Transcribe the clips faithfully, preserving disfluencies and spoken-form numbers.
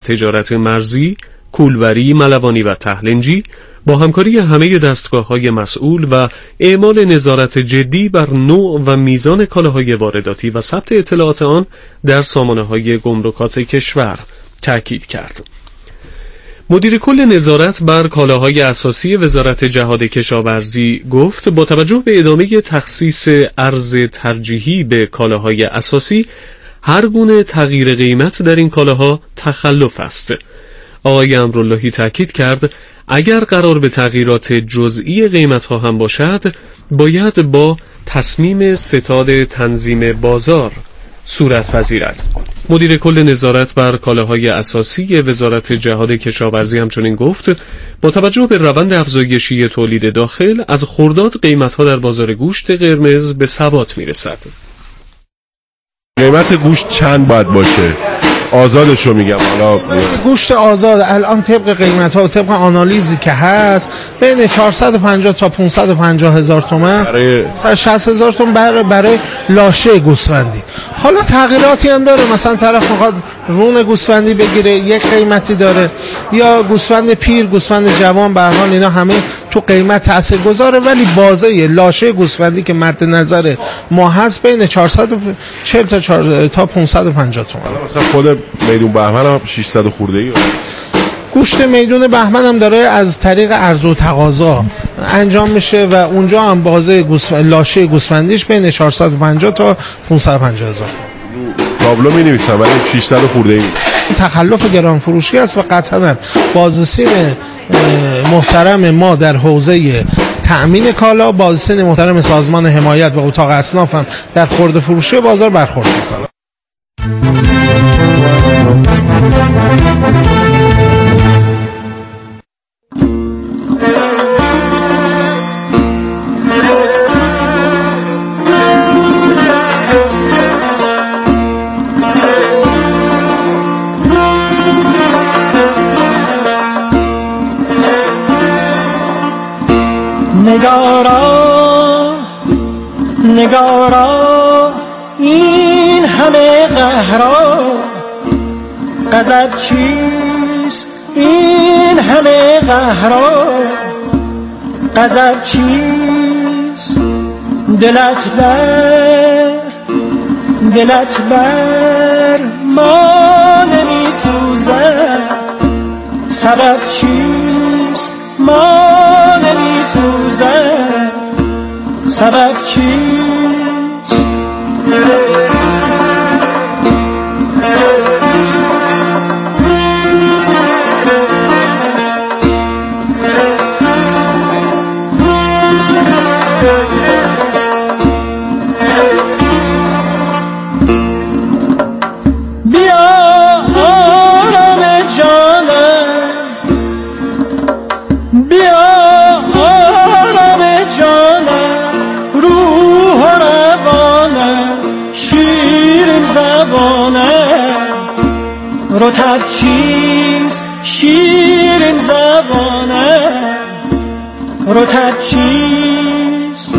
تجارت مرزی، کولبری، ملوانی و تهلنجی با همکاری همه دستگاه‌های مسئول و اعمال نظارت جدی بر نوع و میزان کالاهای وارداتی و ثبت اطلاعات آن در سامانه‌های گمرکات کشور تأکید کرد. مدیر کل نظارت بر کالاهای اساسی وزارت جهاد کشاورزی گفت با توجه به ادامه تخصیص ارز ترجیحی به کالاهای اساسی، هر گونه تغییر قیمت در این کالاها تخلف است. آقای امراللهی تأکید کرد اگر قرار به تغییرات جزئی قیمت‌ها هم باشد، باید با تصمیم ستاد تنظیم بازار صورت پذیرد. مدیر کل نظارت بر کالاهای اساسی وزارت جهاد کشاورزی همچنین گفت با توجه به روند افزایشی تولید داخل، از خرداد قیمت‌ها در بازار گوشت قرمز به ثبات می‌رسد. قیمت گوشت چند باید باشه؟ آزادشو میگم. حالا گوشت آزاد الان طبق قیمت ها و طبق آنالیزی که هست بین چهارصد و پنجاه تا پانصد و پنجاه هزار تومان برای شصت هزار تومان برای, برای لاشه گوسفندی. حالا تغییراتی هم داره، مثلا طرف میخواد رون گوسفندی بگیره یک قیمتی داره، یا گوسفند پیر، گوسفند جوان، به هر حال اینا همه تو قیمت تاثیر گذاره، ولی بازه لاشه گوسفندی که مد نظر ما هست بین چهارصد و چهل تا تا پانصد و پنجاه تومان. مثلا خود میدون بهمن هم ششصد خورده ای گوشت میدون بهمن هم داره از طریق عرض و تقاضا انجام میشه و اونجا هم بازه گوسفند لاشه گوسفندیش بین چهارصد و پنجاه تا پانصد و پنجاه هزار تابلو می نویسن ولی ششصد خورده ای تخلف گران فروشی است و قطعا بازرسین محترم ما در حوزه تأمین کالا، بازرسین محترم سازمان حمایت و اتاق اصناف هم در خرده فروشی بازار برخورد میکنه. نگارا نگارا این همه قهرا، غضب چیست این همه قهرا، غضب چیست دلت بر دلت بر ما نمی سوزد، سبب چیست ما نمی سوزد، سبب چیست؟ رطب چیست شیرین زبانه، رطب چیست؟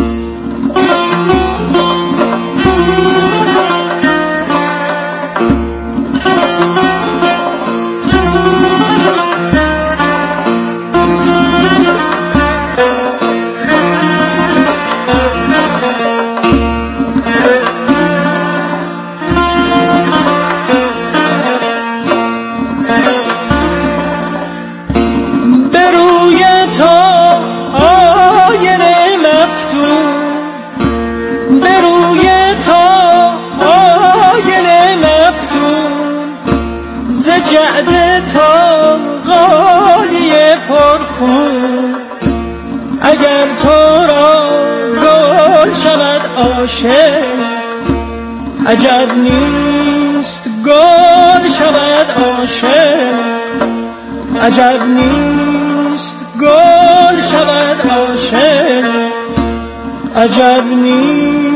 اگر تو را گل شود عاشق، عجب نیست گل شود عاشق، عجب نیست گل شود عاشق، عجب نیست.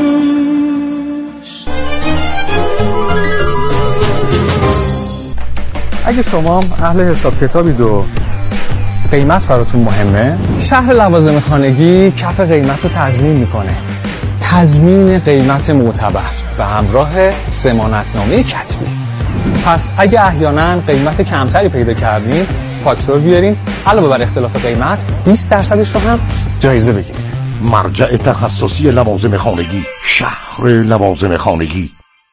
اگه شما هم اهل حساب کتابید و قیمت براتون مهمه، شهر لوازم خانگی کف قیمت رو تضمین میکنه. تضمین قیمت معتبر به همراه ضمانتنامه کتبی. پس اگه احیانا قیمت کمتری پیدا کردین فاکتور بیارین، علاوه بر اختلاف قیمت بیست درصدش رو هم جایزه بگیرید. مرجع تخصصی لوازم خانگی، شهر لوازم خانگی.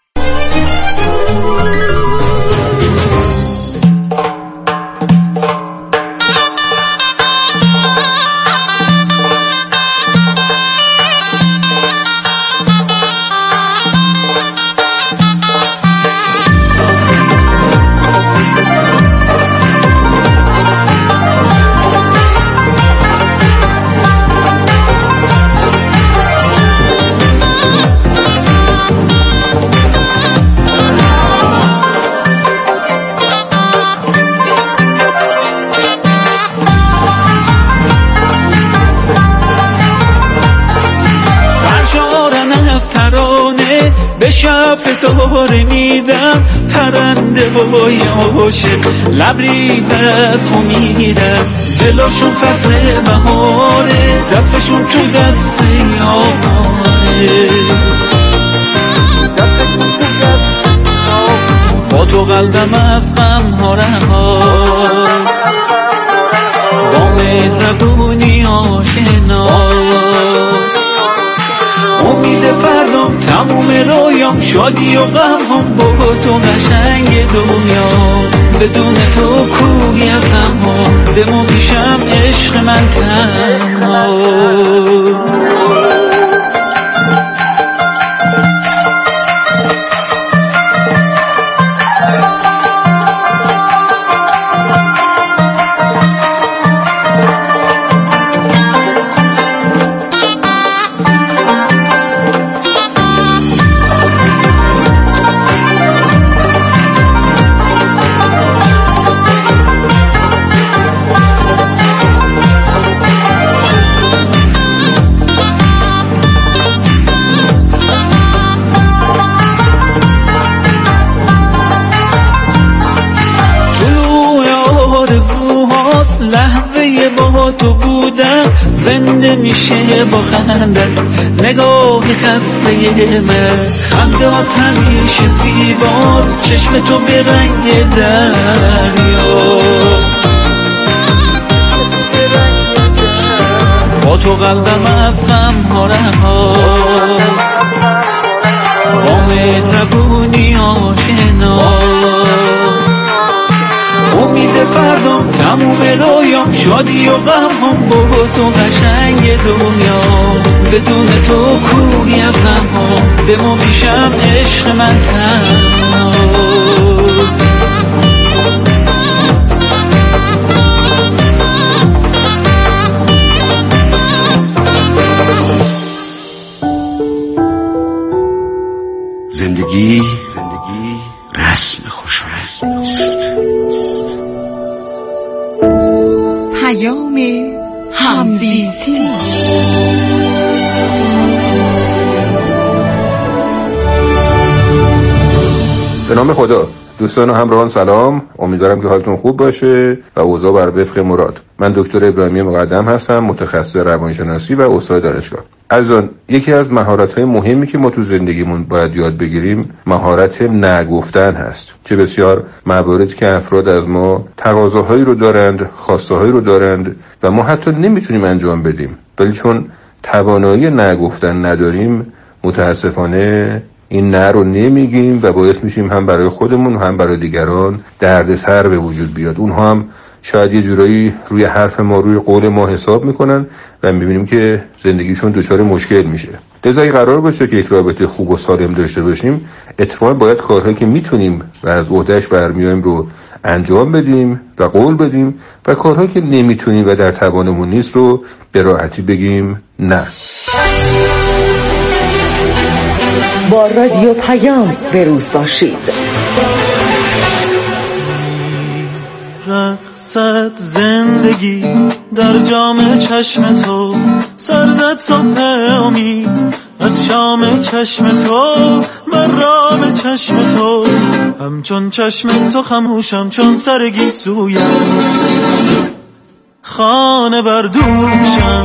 شف دوباره میدم پرنده های عاشق لبریز از امیدم، دلاشون فصل بهاره دستشون تو دست یاره، با تو قلبم از غم ها رهاست، با مهربونی آشناست، امید فردام تموم رویام، شادی و غم هم با تو قشنگ دنیا، بدون تو کوهی ازم ها بمون پیشم عشق من تنها. لحظه با تو بودم زنده میشه با خنده، نگاه خسته من خنده ها همیشه زیباست، چشم تو به رنگ دریا، با تو قلبم از غم ها رهاست، با مهربونی آشناست، امید فردام تموم رویام، شادی و غم هم با تو قشنگ دنیا، بدون تو کوهی ازم ها بمون پیشم عشق من تنها. زندگی زندگی رسم خوش رسم است. پیام همزیستی. به نام خدا. دوستان و همراهان سلام، امیدوارم که حالتون خوب باشه و اوضاع بر وفق مراد. من دکتر ابراهیمی مقدم هستم، متخصص روانشناسی و استاد دانشگاه. عزیزان، یکی از مهارت‌های مهمی که ما تو زندگیمون باید یاد بگیریم مهارت نگفتن هست، که بسیار مواردی که افراد از ما تقاضاهایی رو دارند، خواسته‌هایی رو دارند و ما حتی نمیتونیم انجام بدیم، ولی چون توانایی نگفتن نداریم متاسفانه این نه رو نمیگیم و باعث میشیم هم برای خودمون هم برای دیگران دردسر به وجود بیاد. اونها هم شاید یه جورایی روی حرف ما، روی قول ما حساب میکنن و میبینیم که زندگیشون دچار مشکل میشه. لذا قرار باشه که یک رابطه خوب و سالم داشته باشیم، اتفاقا باید کارهایی که میتونیم و از عهده‌اش برمیایم رو انجام بدیم و قول بدیم و کارهایی که نمیتونیم و در توانمون نیست رو به راحتی بگیم نه. با رادیو پیام بروز باشید. رقصت زندگی در جام چشم تو، سرزد صبح امید از شام چشم تو، من رام چشم تو، همچون چشم تو خموشم چون سرگی سویت، خانه بردوشم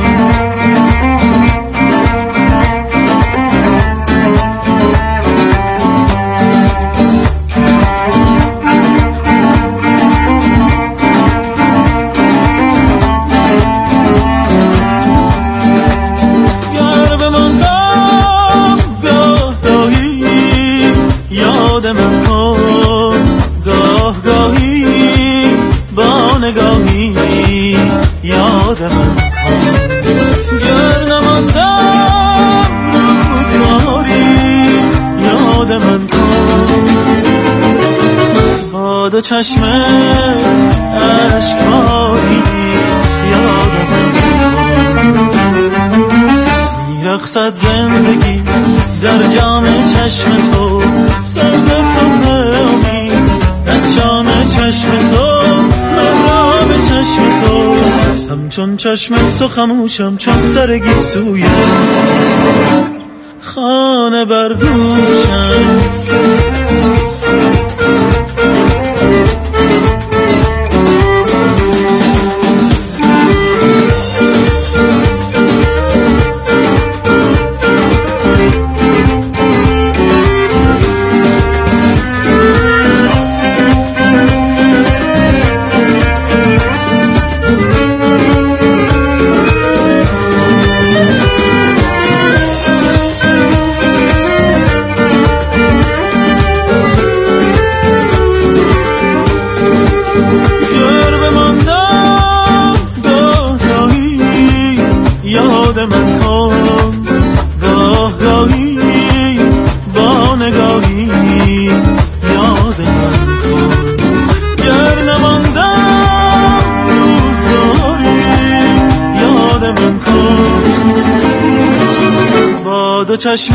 یاد من کن گر نماندم روزگاری یاد من کن با دو چشم اشکباری یاد من کن میرقصد زندگی در جام چشم تو سرزد صبح امید از شام چشم تو مرام چشم تو همچون چشم تو خموشم چون سر گیسوی خانه بردوشم چشم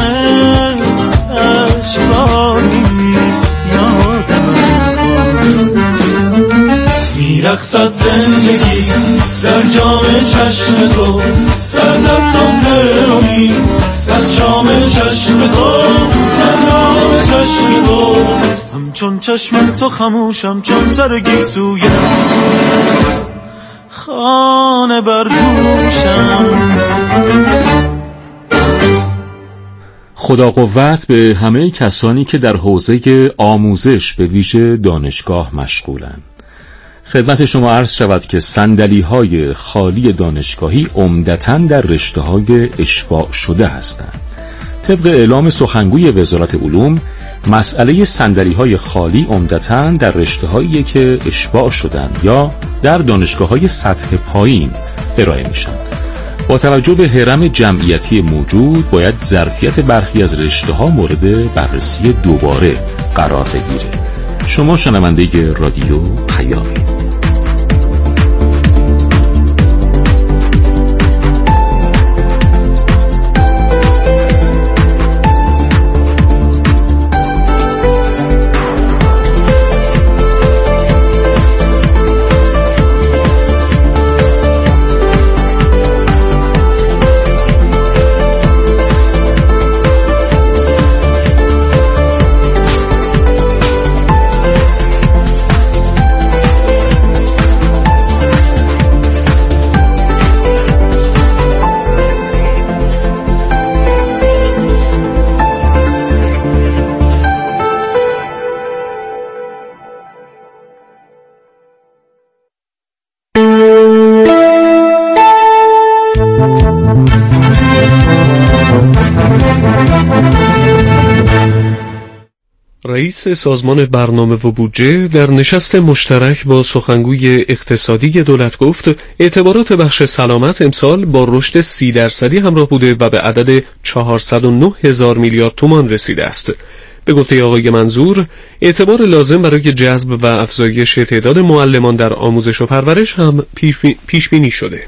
اشکباری یاد من کن میرقصد زندگی در جام چشم تو سرزد صبح امید از شام چشم تو مرام چشم تو همچون چشم تو خموشم چون سر گیسوی خانه بردوشم. خدا قوت به همه کسانی که در حوزه آموزش به ویژه دانشگاه مشغولند. خدمت شما عرض شود که صندلی‌های خالی دانشگاهی عمدتاً در رشته‌های اشباع شده هستند. طبق اعلام سخنگوی وزارت علوم، مسئله صندلی‌های خالی عمدتاً در رشته‌هایی که اشباع شدند یا در دانشگاه‌های سطح پایین ارائه می‌شوند. با توجه به هرم جمعیتی موجود باید ظرفیت برخی از رشته‌ها مورد بررسی دوباره قرار بگیره. شما شنونده رادیو پیامی. رئیس سازمان برنامه و بودجه در نشست مشترک با سخنگوی اقتصادی دولت گفت اعتبارات بخش سلامت امسال با رشد سی درصدی همراه بوده و به عدد چهارصد و نه هزار میلیارد تومان رسیده است. به گفته آقای منظور، اعتبار لازم برای جذب و افزایش تعداد معلمان در آموزش و پرورش هم پیش بینی شده.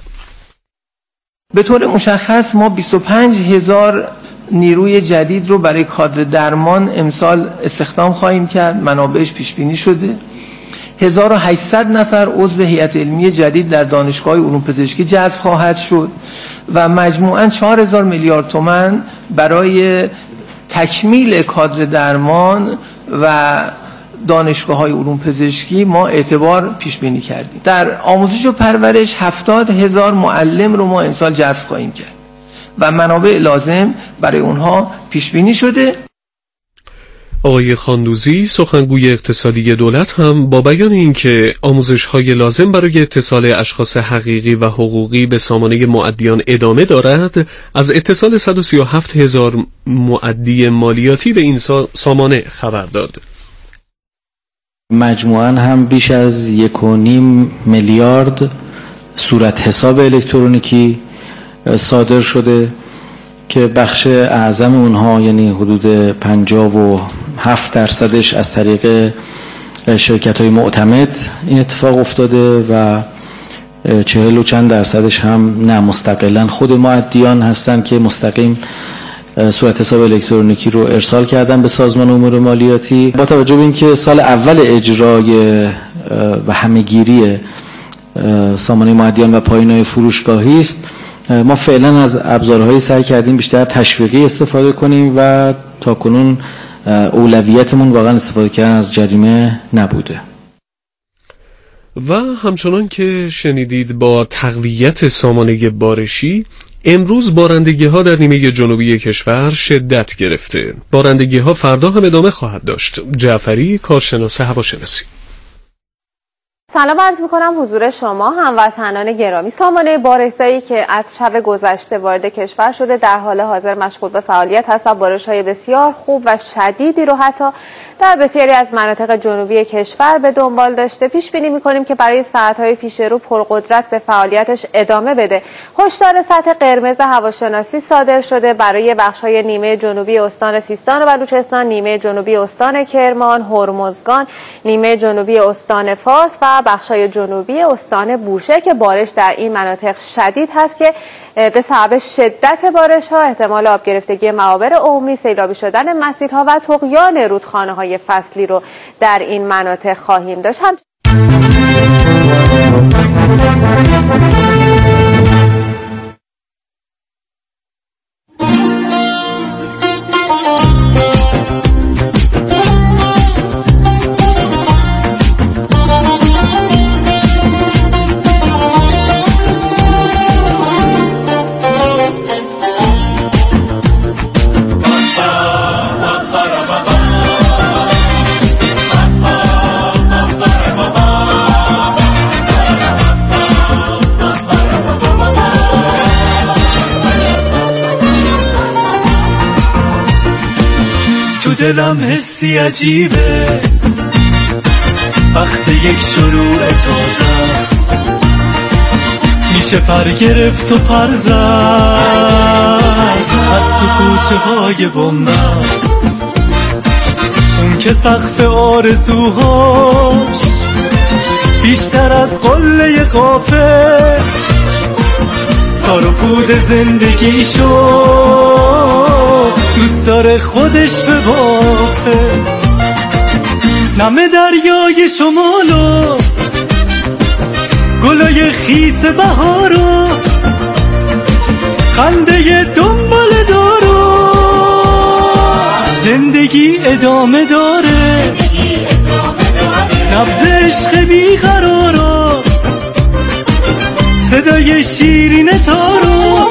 به طور مشخص ما بیست و پنج هزار نیروی جدید رو برای کادر درمان امسال استخدام خواهیم کرد، منابعش پیش بینی شده. هزار و هشتصد نفر عضو هیئت علمی جدید در دانشگاه علوم پزشکی جذب خواهد شد و مجموعاً چهار هزار میلیارد تومان برای تکمیل کادر درمان و دانشگاه‌های علوم پزشکی ما اعتبار پیش بینی کردیم. در آموزش و پرورش هفتاد هزار معلم رو ما امسال جذب خواهیم کرد و منابع لازم برای اونها پیش بینی شده. آقای خاندوزی سخنگوی اقتصادی دولت هم با بیان اینکه آموزش‌های لازم برای اتصال اشخاص حقیقی و حقوقی به سامانه مؤدیان ادامه دارد، از اتصال صد و سی و هفت هزار مؤدی مالیاتی به این سامانه خبر داد. مجموعاً هم بیش از یک و نیم میلیارد صورت حساب الکترونیکی صادر شده که بخش اعظم اونها یعنی حدود پنجاه و هفت درصدش از طریق شرکت‌های معتمد این اتفاق افتاده و چهل و چند درصدش هم نه مستقلاً خود مؤدیان هستن که مستقیم صورت حساب الکترونیکی رو ارسال کردن به سازمان امور مالیاتی. با توجه به اینکه سال اول اجرای و همه‌گیری سامانه مؤدیان و پایان‌های فروشگاهی است، ما فعلا از ابزارهایی سعی کردیم بیشتر تشویقی استفاده کنیم و تاکنون اولویتمون واقعا استفاده کردن از جریمه نبوده. و همچنان که شنیدید با تقویت سامانه بارشی امروز بارندگی ها در نیمه جنوبی کشور شدت گرفته. بارندگی ها فردا هم ادامه خواهد داشت. جعفری، کارشناس هواشناسی. سلام عرض می‌کنم حضور شما هموطنان گرامی. سامانه بارش‌زایی که از شب گذشته وارد کشور شده در حال حاضر مشغول به فعالیت هست و بارش‌های بسیار خوب و شدیدی رو حتی در بسیاری از مناطق جنوبی کشور به دنبال داشته. پیش بینی می‌کنیم که برای ساعت‌های پیش رو پرقدرت به فعالیتش ادامه بده. هشدار سطح قرمز هواشناسی صادر شده برای بخش‌های نیمه جنوبی استان سیستان و بلوچستان، نیمه جنوبی استان کرمان، هرمزگان، نیمه جنوبی استان فارس و بخشای جنوبی استان بوشهر که بارش در این مناطق شدید هست که به سبب شدت بارش ها احتمال آب گرفتگی معابر عمومی، سیلابی شدن مسیرها و طغیان رودخانه های فصلی رو در این مناطق خواهیم داشت. هم دلم حسی عجیبه وقت یک شروع تازه است، میشه پر گرفت و پر زد از تو کوچه های بنبست. اون که سقف آرزوهاش بیشتر از قله قافه تار و پود زندگیشو دوست داره خودش به بافه. نم دریای شمالو گلای خیس بهارو خنده دنبال دارو زندگی ادامه داره، نبض عشق بیقرارو صدای شیرین تارو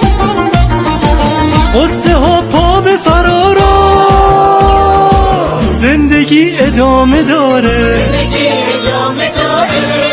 قصه ها پا به فرارو زندگی ادامه داره. زندگی ادامه داره.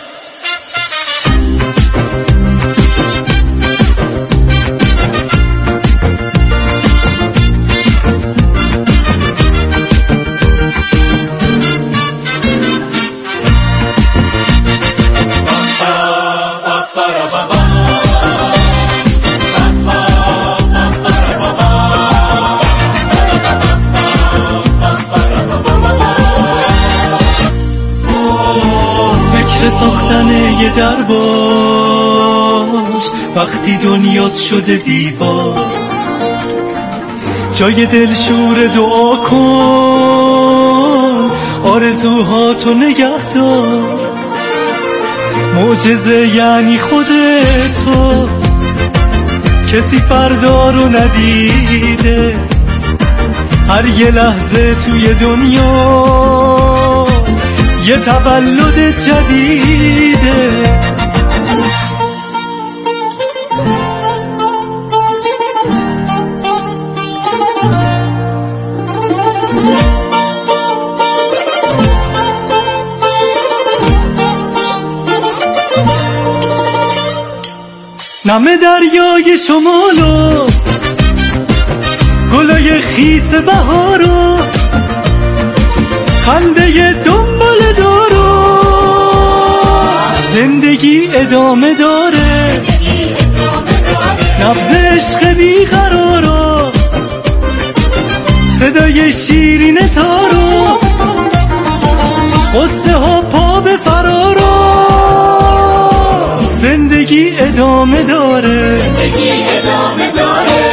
ساختن یه در باش وقتی دنیات شده دیوار، جای دلشور دعا کن آرزوهاتو نگه دار. معجزه یعنی خودتو کسی فردا رو ندیده، هر یه لحظه توی دنیا یه تولد جدیده. نم دریای شمالو گلای خیس بهارو خنده دنبال دارو زندگی ادامه داره، نبض عشق بیقرارا، صدای شیرین تارو، قصه ها پا به فرارا. زندگی ادامه داره، زندگی ادامه داره.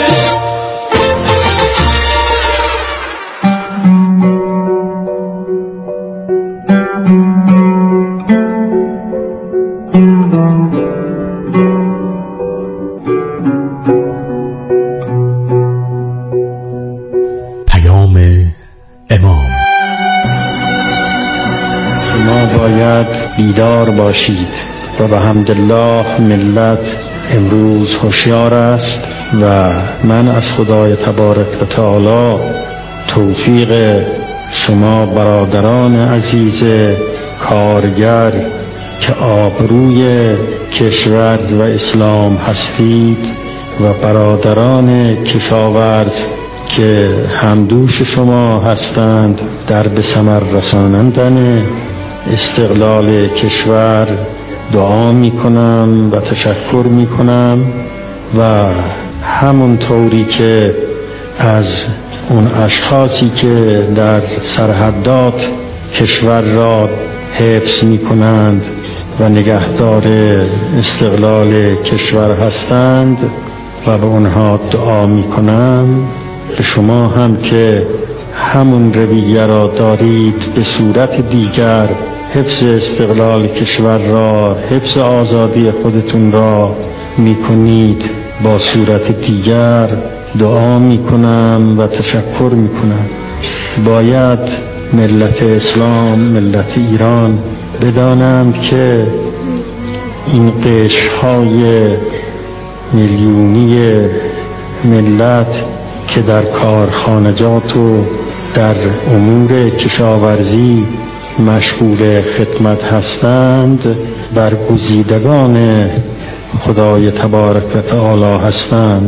باید بیدار باشید و به حمدالله ملت امروز هوشیار است و من از خدای تبارک و تعالی توفیق شما برادران عزیز کارگر که آبروی کشور و اسلام هستید و برادران کشاورز که همدوش شما هستند در به ثمر رسانندن استقلال کشور دعا می کنم و تشکر می کنم و همون طوری که از اون اشخاصی که در سرحدات کشور را حفظ می کنند و نگهدار استقلال کشور هستند و به اونها دعا می کنم، به شما هم که همون رویه را دارید به صورت دیگر حفظ استقلال کشور را، حفظ آزادی خودتون را می کنید، با صورت دیگر دعا می کنم و تشکر می کنم. باید ملت اسلام، ملت ایران بدانند که این قشرهای میلیونی ملت که در کارخانجات و در امور کشاورزی مشغول خدمت هستند برگزیدگان خدای تبارک و تعالی هستند.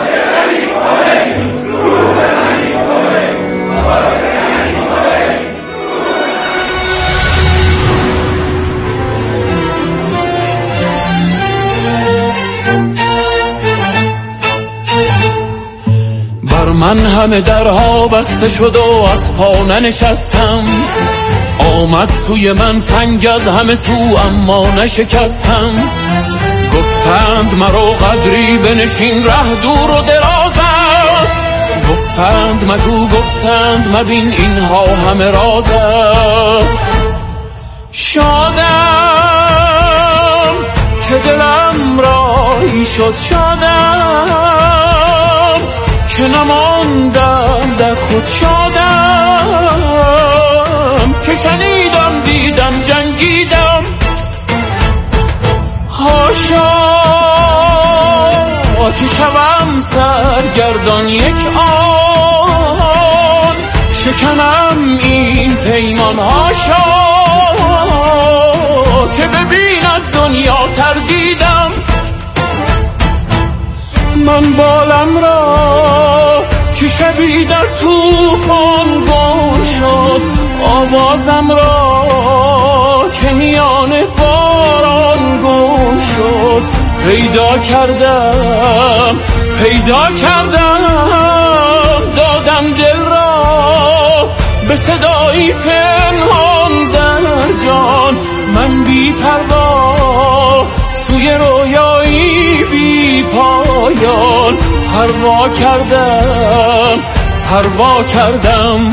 بر من همه درها بسته شد و از پا ننشستم، آمد سوی من سنگ از همه سو اما نشکستم. گفتند مرا قدری بنشین ره دور و دراز است، گفتند مگو گفتند مبین اینها همه راز است. شادم که دلم رایی شد، شادم که نماندم در خود، شادم که شنیدم دیدم جنگیدم. هاشا که شوم سرگردان یک آن، شکنم این پیمان. هاشا که ببیند دنیا تردیدم. من بالم را که شبی در طوفان گم شد، آوازم را که میان باران گم شد. پیدا کردم پیدا کردم دادم دل را به صدایی پنهان در جان. من بی پروا سوی رویایی بی پایان پروا کردم پروا کردم.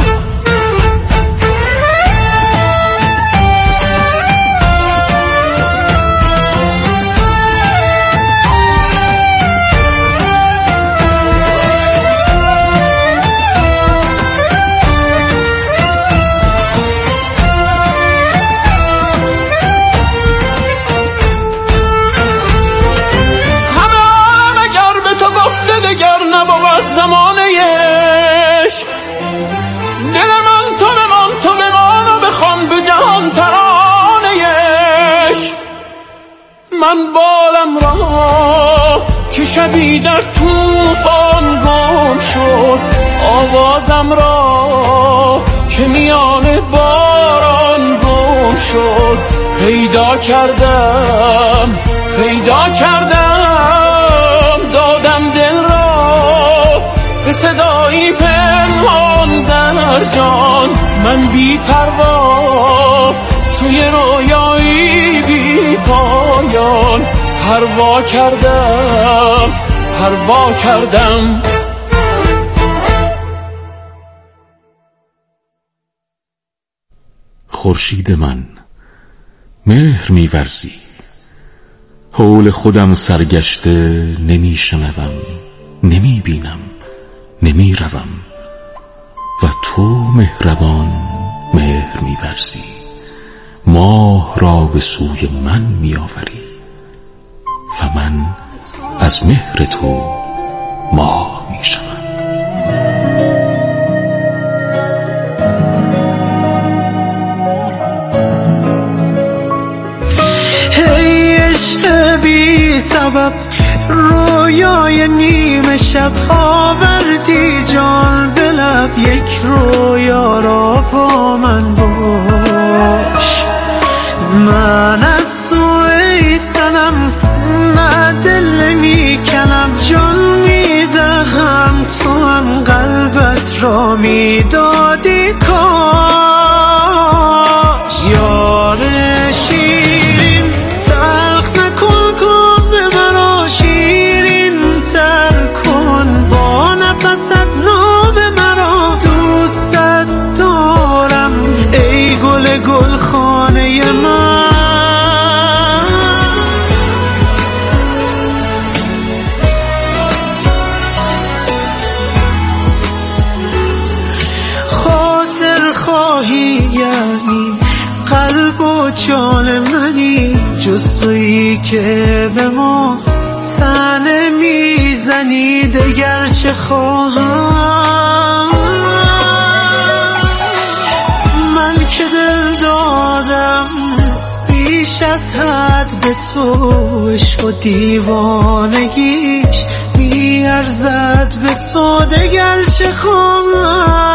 زمانهش دل من تو بمان تو بمان و بخوان به جهان ترانهش. من بالم را که شبی در طوفان گم شد، آوازم را که میان باران گم شد. پیدا کردم پیدا کردم دادم دل را به صدایی پنهان در جان من بی پروا سوی رویایی بی پایان پروا کردم پروا کردم. خورشید من مهر می‌ورزی، حول خودم سرگشته نمی‌شنوم، نمی‌بینم، نمی‌روم و تو مهربان مهر می‌ورزی، ماه را به سوی من می‌آوری و من از مهر تو ماه می‌شوم. بی سبب رویای نیمه شب آوردی جان به لب، یک رویا را با من باش. من از تو ای سنم نه دل می کنم جان می دهم، تو هم قلبت را می دادی کاش. یار شیرین تلخ نکن کن به مرا، شیرین تر کن با نفست ناب مرا. دوست دارم ای گل گل خانه من، خاطر خواهی یعنی قلب و جان منی، جز تویی که به ما تنه میزنی دگر چه خواهم. من که دل دادم بیش از حد به تو، عشق و دیوانگیش میارزد به تو دگر چه خواهم.